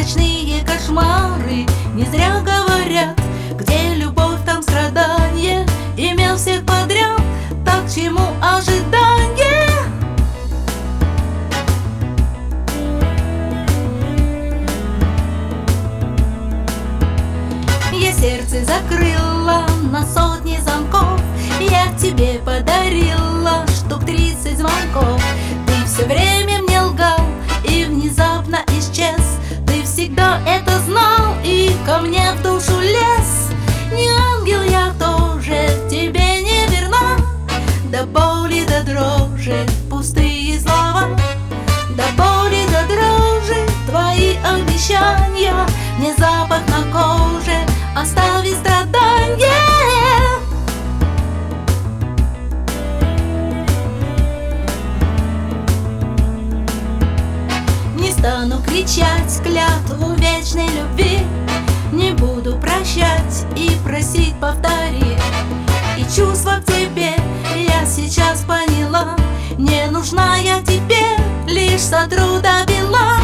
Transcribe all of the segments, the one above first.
ночные кошмары. Не зря говорят, где любовь, там страдания. Имел всех подряд, так к чему ожидание? Я сердце закрыла на сотни замков. Я тебе подарила штук 30 звонков. Ты все время мне лгал и внезапно исчез. Ты всегда это знал и ко мне в душу лез. Не ангел я тоже, тебе не верна. До боли, до дрожи пустые слова. До боли, до дрожи твои обещания. Мне запах на коже оставит страдания. Не стану кричать клятву вечной любви. Не буду прощать и просить повтори. И чувства к тебе я сейчас поняла. Не нужна я тебе, лишь сотру до бела.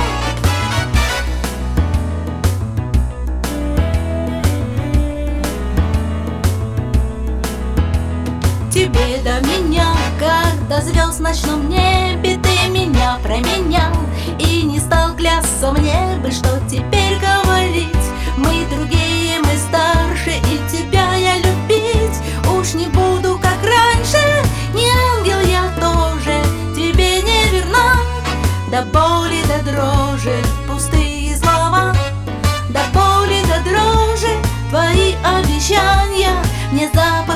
Тебе до меня, как до звезд в ночном небе. Ты меня променял и не стал клясться мне бы, что теперь говорить. Мы другие, мы старше, и тебя я любить уж не буду, как раньше. Не ангел я тоже, тебе не верна. До боли, до дрожи пустые слова. До боли, до дрожи твои обещания. Мне запах